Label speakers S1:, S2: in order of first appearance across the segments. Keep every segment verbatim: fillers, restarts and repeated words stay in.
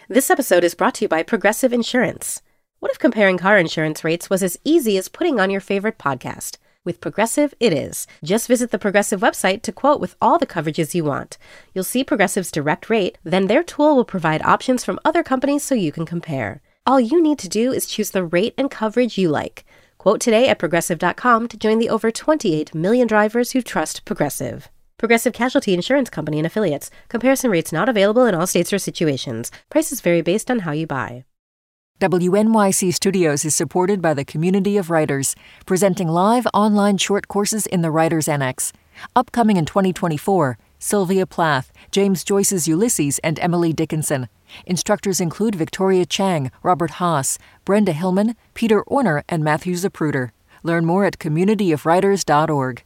S1: This episode is brought to you by Progressive Insurance. What if comparing car insurance rates was as easy as putting on your favorite podcast? With Progressive, it is. Just visit the Progressive website to quote with all the coverages you want. You'll see Progressive's direct rate, then their tool will provide options from other companies so you can compare. All you need to do is choose the rate and coverage you like. Quote today at Progressive dot com to join the over twenty-eight million drivers who trust Progressive. Progressive Casualty Insurance Company and Affiliates. Comparison rates not available in all states or situations. Prices vary based on how you buy.
S2: W N Y C Studios is supported by the Community of Writers, presenting live online short courses in the Writers Annex. Upcoming in twenty twenty-four, Sylvia Plath, James Joyce's Ulysses, and Emily Dickinson. Instructors include Victoria Chang, Robert Haas, Brenda Hillman, Peter Orner, and Matthew Zapruder. Learn more at community of writers dot org.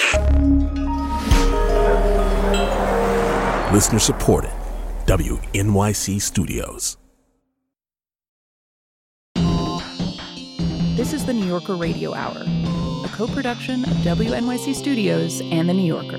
S3: Listener supported. W N Y C Studios.
S4: This is the New Yorker Radio Hour, a co-production of W N Y C Studios and The New Yorker.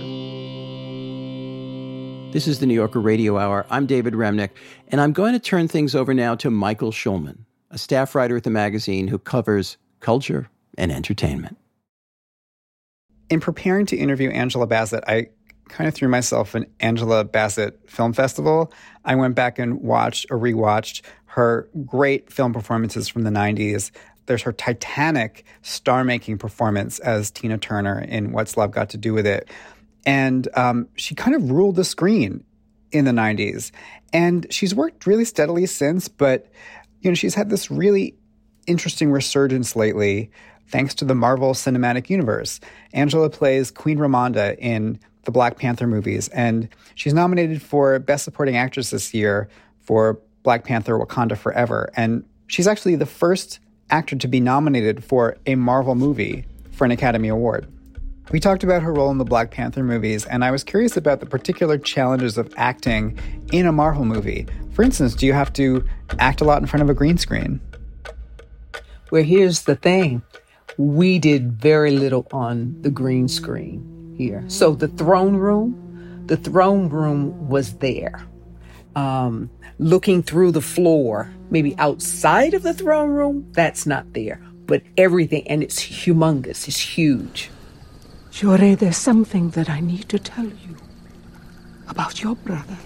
S5: This is the New Yorker Radio Hour. I'm David Remnick, and I'm going to turn things over now to Michael Schulman, a staff writer at the magazine who covers culture and entertainment.
S6: In preparing to interview Angela Bassett, I kind of threw myself an Angela Bassett Film Festival. I went back and watched or rewatched her great film performances from the nineties. There's her titanic star-making performance as Tina Turner in What's Love Got to Do with It. And um, she kind of ruled the screen in the nineties. And she's worked really steadily since, but you know, she's had this really interesting resurgence lately thanks to the Marvel Cinematic Universe. Angela plays Queen Ramonda in the Black Panther movies, and she's nominated for Best Supporting Actress this year for Black Panther Wakanda Forever. And she's actually the first actor to be nominated for a Marvel movie for an Academy Award. We talked about her role in the Black Panther movies, and I was curious about the particular challenges of acting in a Marvel movie. For instance, do you have to act a lot in front of a green screen?
S7: Well, here's the thing. We did very little on the green screen here. So the throne room, the throne room was there. Um, looking through the floor, maybe outside of the throne room, that's not there. But everything, and it's humongous, it's huge.
S8: Shorey, there's something that I need to tell you about your brother.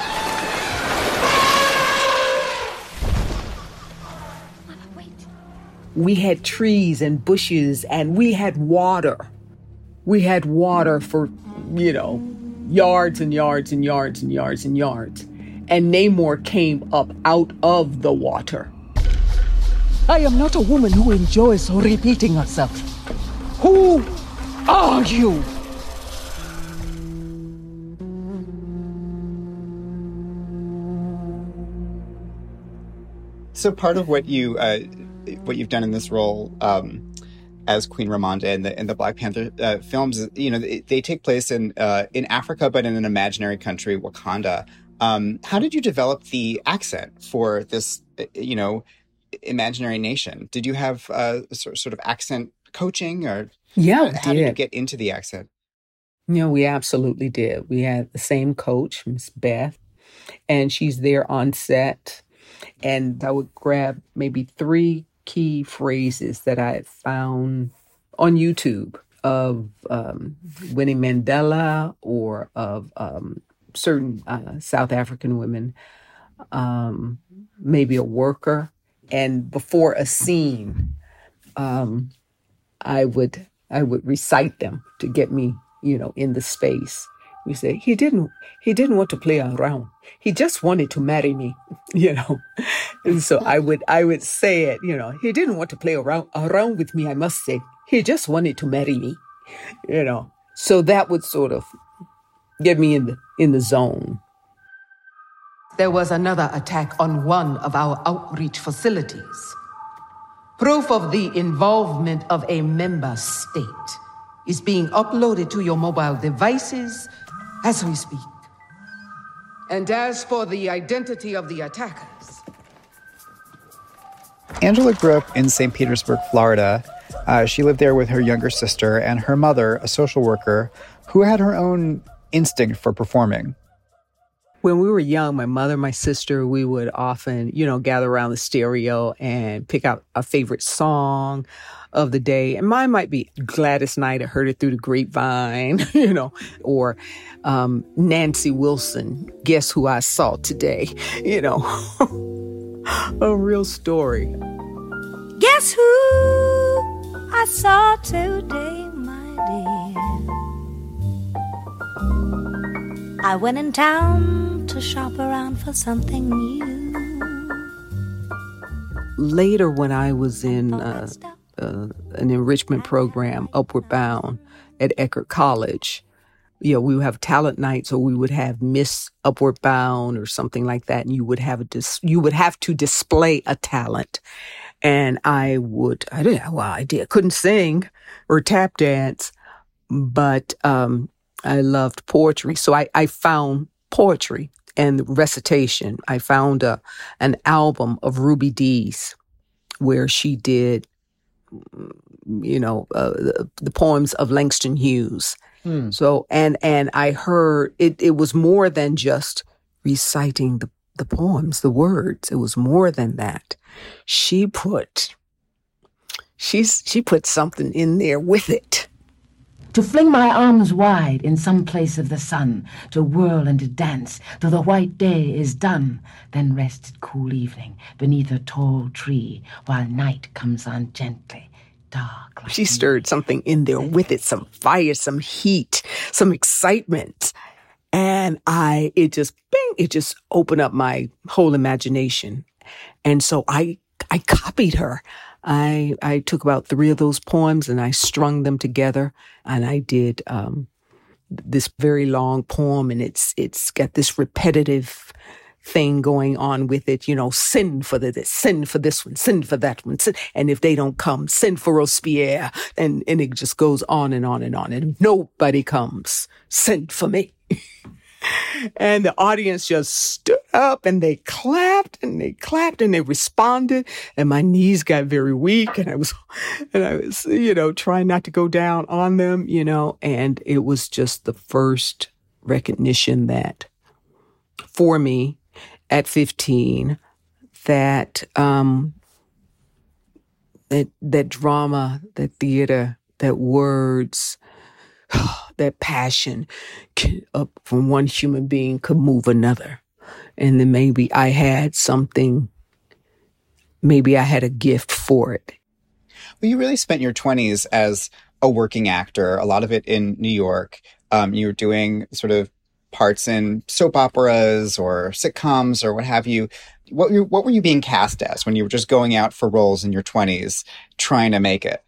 S7: We had trees and bushes, and we had water. We had water for, you know, yards and yards and yards and yards and yards. And Namor came up out of the water.
S8: I am not a woman who enjoys repeating herself. Who are you?
S6: So part of what you uh, what you've done in this role um, as Queen Ramonda in the in the Black Panther uh, films, you know, they, they take place in uh, in Africa, but in an imaginary country, Wakanda. Um, how did you develop the accent for this, you know, imaginary nation? Did you have uh, sort sort of accent coaching, or
S7: yeah,
S6: how, how did you get into the accent?
S7: You know, we absolutely did. We had the same coach, Miss Beth, and she's there on set. And I would grab maybe three key phrases that I had found on YouTube of um, Winnie Mandela or of um, certain uh, South African women, um, maybe a worker. And before a scene, um, I would I would recite them to get me, you know, in the space. We say, he didn't, he didn't want to play around. He just wanted to marry me, you know. And so I would, I would say it, you know, he didn't want to play around, around with me, I must say. He just wanted to marry me, you know. So that would sort of get me in the, in the zone.
S9: There was another attack on one of our outreach facilities. Proof of the involvement of a member state is being uploaded to your mobile devices as we speak. And as for the identity of the attackers...
S6: Angela grew up in Saint Petersburg, Florida. Uh, she lived there with her younger sister and her mother, a social worker, who had her own instinct for performing.
S7: When we were young, my mother, my sister, we would often, you know, gather around the stereo and pick out a favorite song of the day. And mine might be Gladys Knight, I Heard It Through the Grapevine, you know, or um, Nancy Wilson, Guess Who I Saw Today, you know, a real story.
S10: Guess who I saw today, my dear? I went in town to shop around for something new.
S7: Later, when I was in uh, uh, an enrichment program, Upward Bound, at Eckerd College, you know, we would have talent nights, or we would have Miss Upward Bound or something like that, and you would have a dis- you would have to display a talent. And I would, I didn't know, well, I did, couldn't sing or tap dance, but um, I loved poetry. So I, I found poetry and recitation. I found a, an album of Ruby Dee's where she did, you know, uh, the, the poems of Langston Hughes. Hmm. So, and, and I heard it, it was more than just reciting the, the poems, the words. It was more than that. She put, she's, she put something in there with it.
S11: To fling my arms wide in some place of the sun, to whirl and to dance till the white day is done, then rest at cool evening beneath a tall tree while night comes on gently, dark. Like
S7: she stirred something in there with it, some fire, some heat, some excitement. And I, it just, bing, it just opened up my whole imagination. And so I, I copied her. I, I took about three of those poems and I strung them together, and I did, um, this very long poem, and it's, it's got this repetitive thing going on with it, you know, send for this, send for this one, send for that one. Send, and if they don't come, send for Robespierre. And, and it just goes on and on and on. And if nobody comes, send for me. And the audience just stood up and they clapped and they clapped and they responded. And my knees got very weak, and I was, and I was, you know, trying not to go down on them, you know, and it was just the first recognition that for me at fifteen, that, um, that, that drama, that theater, that words, that passion can, up from one human being could move another. And then maybe I had something, maybe I had a gift for it.
S6: Well, you really spent your twenties as a working actor, a lot of it in New York. Um, you were doing sort of parts in soap operas or sitcoms or what have you. What, you, what were you being cast as when you were just going out for roles in your twenties, trying to make it?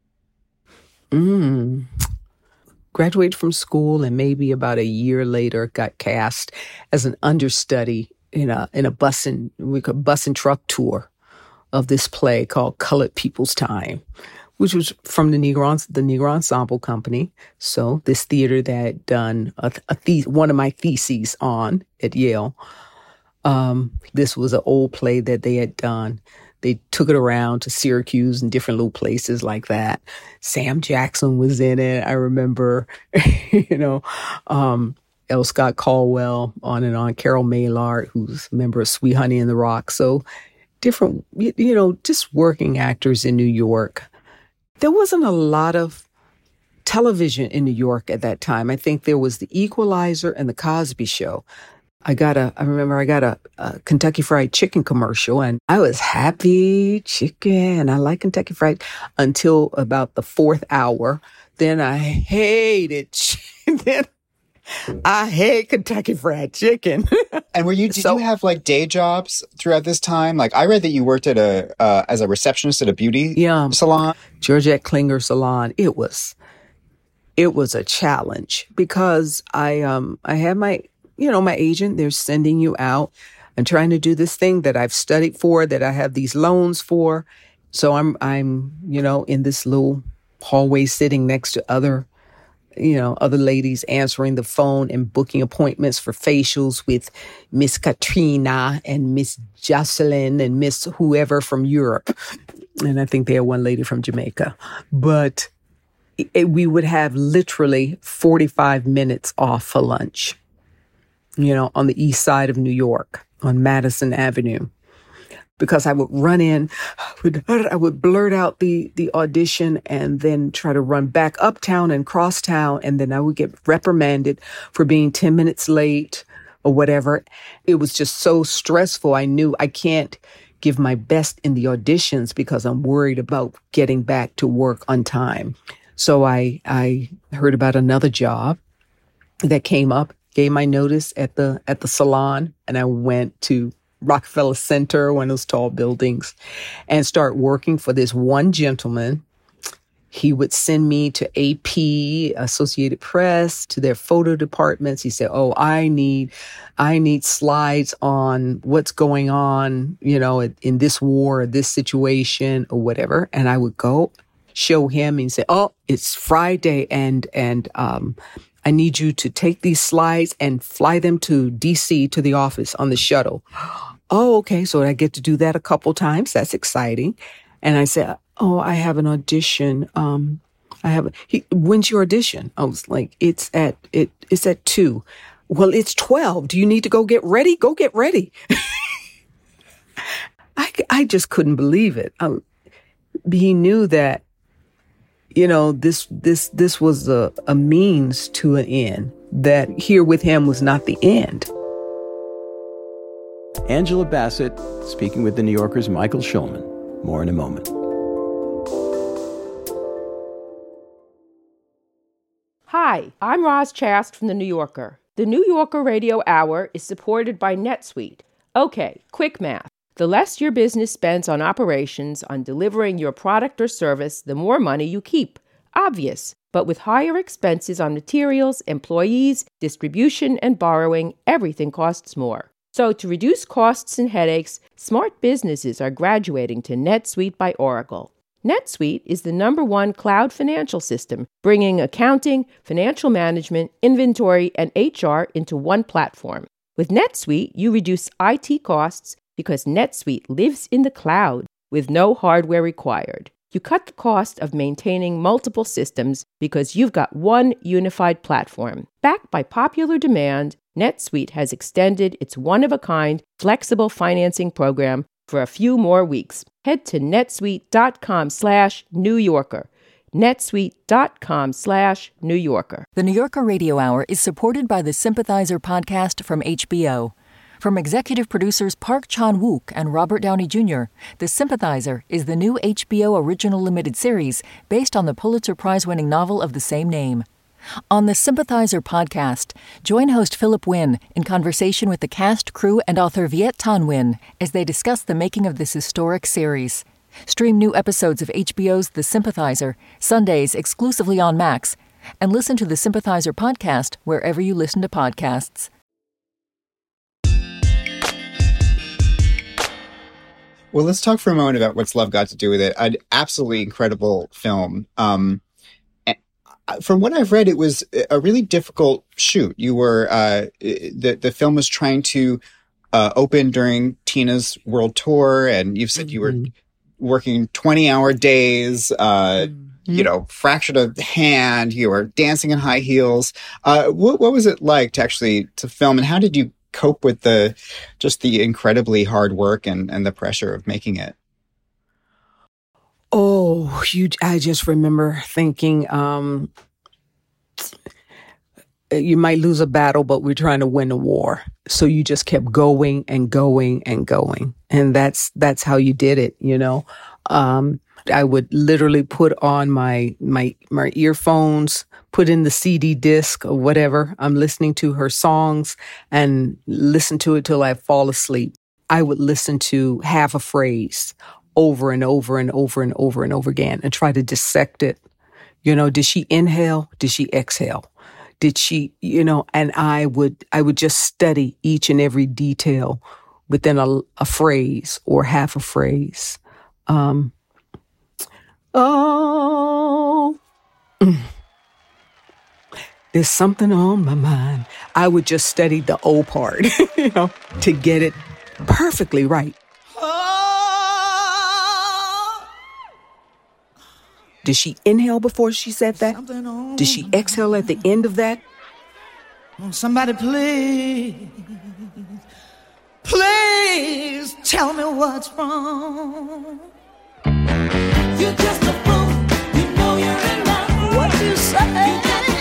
S7: Mm. Graduated from school, and maybe about a year later got cast as an understudy in a in a bus and we could bus and truck tour of this play called Colored People's Time, which was from the Negro the Negro Ensemble Company. So this theater that had done a, a the, one of my theses on at Yale. Um, this was an old play that they had done. They took it around to Syracuse and different little places like that. Sam Jackson was in it. I remember, you know, um, L. Scott Caldwell, on and on. Carol Maillard, who's a member of Sweet Honey in the Rock. So different, you know, just working actors in New York. There wasn't a lot of television in New York at that time. I think there was The Equalizer and The Cosby Show. I got a, I remember I got a, a Kentucky Fried Chicken commercial, and I was happy chicken. I like Kentucky Fried until about the fourth hour. Then I hated chicken. Then I hate Kentucky Fried Chicken.
S6: And were you, did
S7: so,
S6: you have like day jobs throughout this time? Like I read that you worked at a, uh, as a receptionist at a beauty
S7: yeah,
S6: salon.
S7: Georgette Klinger Salon. It was, it was a challenge because I, um, I had my, you know, my agent, they're sending you out and trying to do this thing that I've studied for, that I have these loans for. So I'm, I'm, you know, in this little hallway sitting next to other, you know, other ladies answering the phone and booking appointments for facials with Miss Katrina and Miss Jocelyn and Miss whoever from Europe. And I think they had one lady from Jamaica. But it, we would have literally forty-five minutes off for lunch. you know, on the east side of New York on Madison Avenue. Because I would run in, I would blurt out the, the audition and then try to run back uptown and cross town. And then I would get reprimanded for being ten minutes late or whatever. It was just so stressful. I knew I can't give my best in the auditions because I'm worried about getting back to work on time. So I, I heard about another job that came up, gave my notice at the, at the salon, and I went to Rockefeller Center, one of those tall buildings, and start working for this one gentleman. He would send me to A P, Associated Press, to their photo departments. He said, oh, I need, I need slides on what's going on, you know, in this war or this situation or whatever. And I would go show him and say, oh, it's Friday and, and, um, I need you to take these slides and fly them to D C to the office on the shuttle. Oh, okay. So I get to do that a couple times. That's exciting. And I said, oh, I have an audition. Um, I have, a, he, when's your audition? I was like, it's at, it, it's at two. Well, it's twelve. Do you need to go get ready? Go get ready. I, I just couldn't believe it. I, he knew that, you know, this, this, this was a, a means to an end, that here with him was not the end.
S5: Angela Bassett speaking with The New Yorker's Michael Schulman. More in a moment.
S12: Hi, I'm Roz Chast from The New Yorker. The New Yorker Radio Hour is supported by NetSuite. Okay, quick math. The less your business spends on operations, on delivering your product or service, the more money you keep. Obvious. But with higher expenses on materials, employees, distribution, and borrowing, everything costs more. So to reduce costs and headaches, smart businesses are graduating to NetSuite by Oracle. NetSuite is the number one cloud financial system, bringing accounting, financial management, inventory, and H R into one platform. With NetSuite, you reduce I T costs because NetSuite lives in the cloud with no hardware required. You cut the cost of maintaining multiple systems because you've got one unified platform. Backed by popular demand, NetSuite has extended its one-of-a-kind flexible financing program for a few more weeks. Head to netsuite.com slash New Yorker. netsuite.com slash New Yorker.
S2: The New Yorker Radio Hour is supported by the Sympathizer podcast from H B O. From executive producers Park Chan-wook and Robert Downey Junior, The Sympathizer is the new H B O original limited series based on the Pulitzer Prize-winning novel of the same name. On the Sympathizer podcast, join host Philip Wynn in conversation with the cast, crew, and author Viet Thanh Nguyen as they discuss the making of this historic series. Stream new episodes of H B O's The Sympathizer, Sundays exclusively on Max, and listen to the Sympathizer podcast wherever you listen to podcasts.
S6: Well, let's talk for a moment about What's Love Got to Do with It. An absolutely incredible film. Um, from what I've read, it was a really difficult shoot. You were uh, the the film was trying to uh, open during Tina's world tour, and you've said mm-hmm. you were working twenty-hour days. Uh, mm-hmm. You know, fractured a hand. You were dancing in high heels. Uh, what what was it like to actually to film, and how did you cope with the just the incredibly hard work and, and the pressure of making it?
S7: Oh, you, I just remember thinking, um, you might lose a battle, but we're trying to win a war. So you just kept going and going and going. And that's, that's how you did it, you know? Um, I would literally put on my, my, my earphones, put in the C D disc or whatever. I'm listening to her songs and listen to it till I fall asleep. I would listen to half a phrase over and over and over and over and over again and try to dissect it. You know, did she inhale? Did she exhale? Did she, you know, and I would, I would just study each and every detail within a, a phrase or half a phrase. Um, oh, mm. There's something on my mind. I would just study the O part, you know, to get it perfectly right. Did she inhale before she said that? Did she exhale at the end of that?
S13: Somebody please, please tell me what's wrong. You're just a fool, you know you're in love. What you say?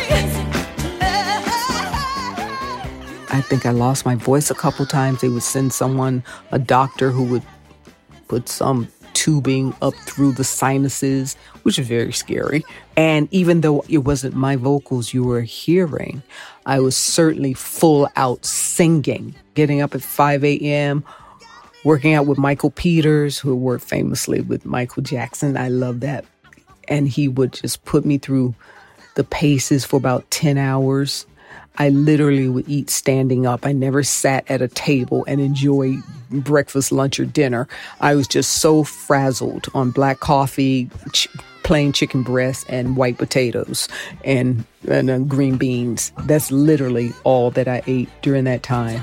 S7: I think I lost my voice a couple times. They would send someone, a doctor, who would put some tubing up through the sinuses, which is very scary. And even though it wasn't my vocals you were hearing, I was certainly full out singing, getting up at five a.m., working out with Michael Peters, who worked famously with Michael Jackson. I love that. And he would just put me through the paces for about ten hours. I literally would eat standing up. I never sat at a table and enjoyed breakfast, lunch, or dinner. I was just so frazzled on black coffee, ch- plain chicken breast, and white potatoes, and, and uh, green beans. That's literally all that I ate during that time.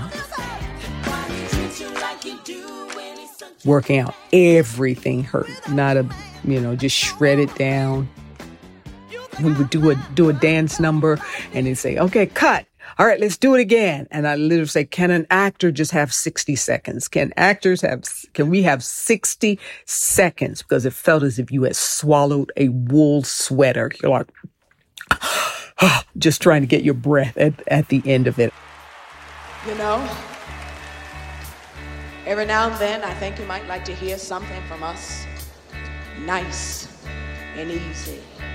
S7: Working out, everything hurt. Not a, you know, just shredded down. We would do a do a dance number, and they'd say, "Okay, cut. All right, let's do it again." And I literally say, "Can an actor just have sixty seconds? Can actors have? Can we have sixty seconds?" Because it felt as if you had swallowed a wool sweater. You're like, just trying to get your breath at, at the end of it.
S14: You know, every now and then, I think you might like to hear something from us, nice and easy.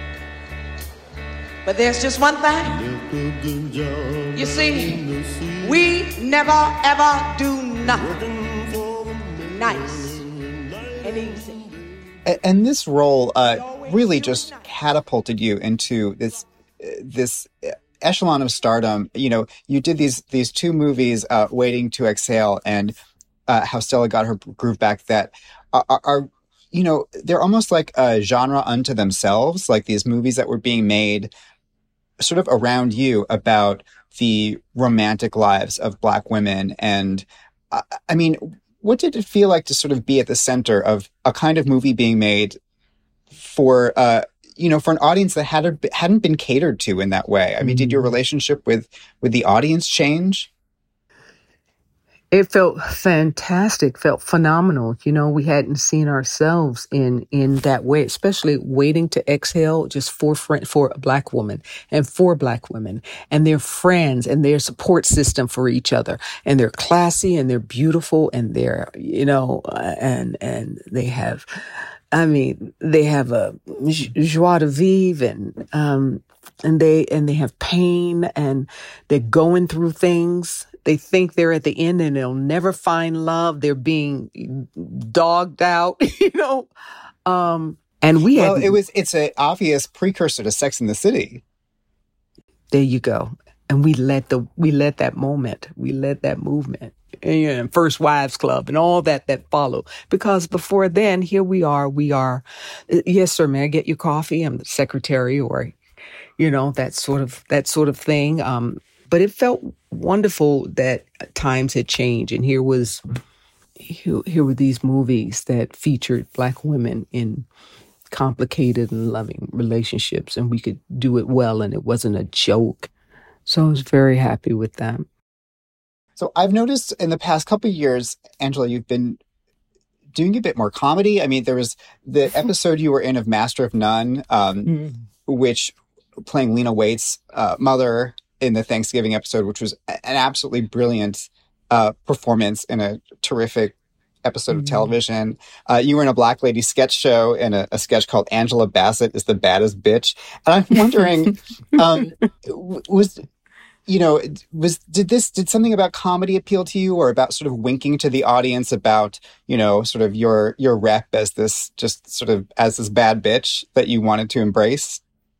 S14: But there's just one thing. You see, we never ever do nothing nice and easy.
S6: And this role uh, really just catapulted you into this this echelon of stardom. You know, you did these these two movies, uh, Waiting to Exhale and uh, How Stella Got Her Groove Back, that are, are, are, you know, they're almost like a genre unto themselves, like these movies that were being made sort of around you about the romantic lives of Black women. And uh, I mean, what did it feel like to sort of be at the center of a kind of movie being made for, uh, you know, for an audience that hadn't, hadn't been catered to in that way? I mean, mm-hmm. Did your relationship with, with the audience change?
S7: It felt fantastic, felt phenomenal. You know, we hadn't seen ourselves in in that way, especially Waiting to Exhale, just for friend, for a Black woman and for Black women and their friends and their support system for each other. And they're classy and they're beautiful and they're, you know, and and they have, I mean, they have a joie de vivre and um and they and they have pain and they're going through things. They think they're at the end and they'll never find love. They're being dogged out, you know. Um, and we
S6: well,
S7: had,
S6: it was it's an obvious precursor to Sex and the City.
S7: There you go. And we let the we let that moment, we let that movement, and First Wives Club, and all that that followed. Because before then, here we are. We are, yes, sir. May I get you coffee? I'm the secretary, or, you know, that sort of that sort of thing. Um, But it felt wonderful that times had changed. And here was, here, here were these movies that featured Black women in complicated and loving relationships. And we could do it well. And it wasn't a joke. So I was very happy with that.
S6: So I've noticed in the past couple of years, Angela, you've been doing a bit more comedy. I mean, there was the episode you were in of Master of None, um, mm. which playing Lena Waithe's uh, mother in the Thanksgiving episode, which was an absolutely brilliant uh, performance in a terrific episode mm-hmm. of television. Uh, you were in a Black Lady sketch show in a, a sketch called Angela Bassett is the Baddest Bitch. And I'm wondering, um, was, you know, was, did this, did something about comedy appeal to you, or about sort of winking to the audience about, you know, sort of your, your rep as this, just sort of as this bad bitch that you wanted to embrace?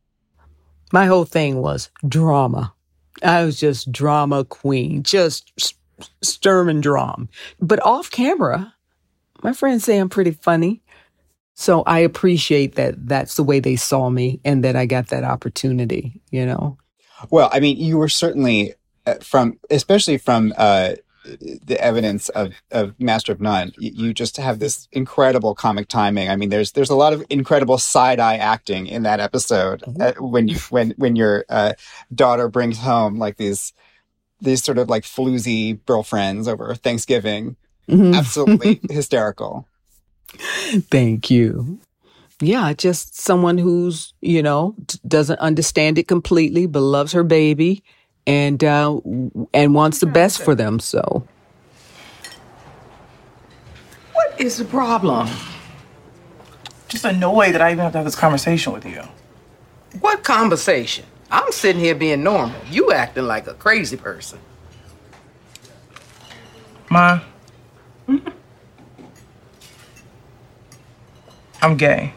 S7: My whole thing was drama. I was just drama queen, just Sturm and Drang. But off camera, my friends say I'm pretty funny. So I appreciate that that's the way they saw me and that I got that opportunity, you know?
S6: Well, I mean, you were certainly uh, from, especially from uh, the evidence of, of Master of None, you, you just have this incredible comic timing. I mean, there's there's a lot of incredible side-eye acting in that episode mm-hmm. uh, when you when when your uh, daughter brings home like these these sort of like floozy girlfriends over Thanksgiving. Mm-hmm. Absolutely hysterical.
S7: Thank you. Yeah, just someone who's, you know, t- doesn't understand it completely, but loves her baby and uh, and wants the best for them, so.
S15: What is the problem? Just annoyed that I even have to have this conversation with you.
S9: What conversation? I'm sitting here being normal. You acting like a crazy person.
S15: Ma. Mm-hmm. I'm gay.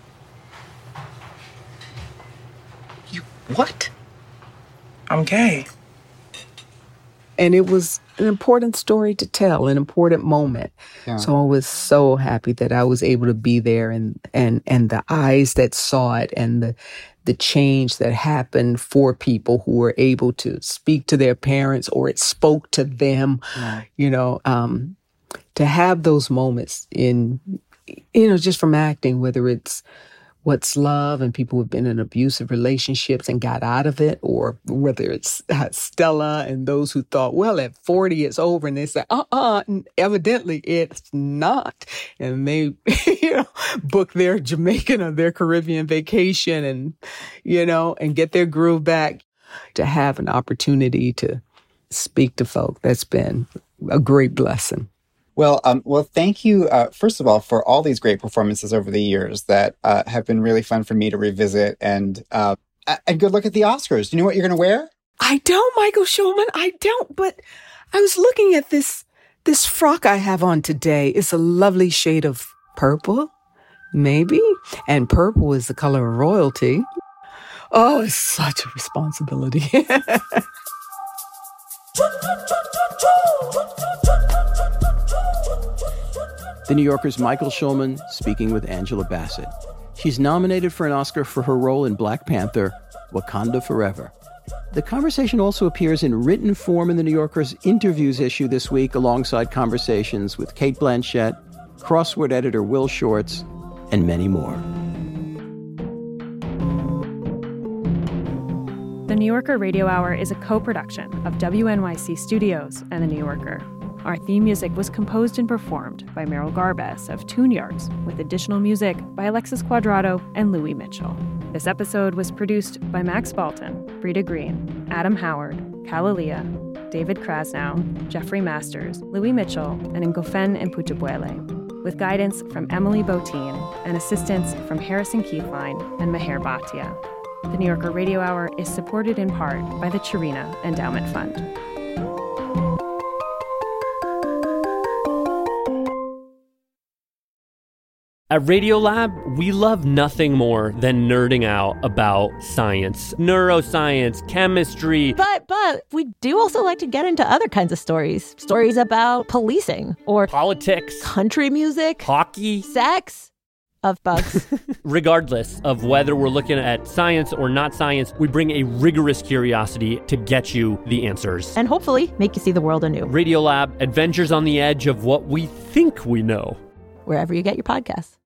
S9: You what?
S15: I'm gay.
S7: And it was an important story to tell, an important moment. Yeah. So I was so happy that I was able to be there, and and and the eyes that saw it, and the the change that happened for people who were able to speak to their parents, or it spoke to them. Yeah. You know, um, to have those moments in, you know, just from acting, whether it's What's Love and people who've been in abusive relationships and got out of it, or whether it's uh, Stella and those who thought, well, at forty it's over, and they say, uh-uh, and evidently it's not. And they, you know, book their Jamaican or their Caribbean vacation and, you know, and get their groove back. To have an opportunity to speak to folk, that's been a great blessing.
S6: Well, um, well, thank you, uh, first of all, for all these great performances over the years that uh, have been really fun for me to revisit. And uh, and good luck at the Oscars. Do you know what you're going to wear?
S7: I don't, Michael Schulman. I don't. But I was looking at this this frock I have on today. It's a lovely shade of purple, maybe. And purple is the color of royalty. Oh, it's such a responsibility.
S5: The New Yorker's Michael Schulman speaking with Angela Bassett. She's nominated for an Oscar for her role in Black Panther, Wakanda Forever. The conversation also appears in written form in the New Yorker's interviews issue this week, alongside conversations with Cate Blanchett, crossword editor Will Shortz, and many more.
S16: The New Yorker Radio Hour is a co-production of W N Y C Studios and The New Yorker. Our theme music was composed and performed by Meryl Garbes of Tune Yards, with additional music by Alexis Quadrado and Louis Mitchell. This episode was produced by Max Balton, Brita Green, Adam Howard, Kalalia, David Krasnow, Jeffrey Masters, Louis Mitchell, and Ngofen Mputabuele, with guidance from Emily Botein and assistance from Harrison Keithline and Meher Bhatia. The New Yorker Radio Hour is supported in part by the Chirina Endowment Fund.
S17: At Radiolab, we love nothing more than nerding out about science, neuroscience, chemistry.
S18: But but we do also like to get into other kinds of stories. Stories about policing or
S17: politics,
S18: country music,
S17: hockey,
S18: sex, of bugs.
S17: Regardless of whether we're looking at science or not science, we bring a rigorous curiosity to get you the answers.
S18: And hopefully make you see the world anew.
S17: Radiolab, adventures on the edge of what we think we know.
S18: Wherever you get your podcasts.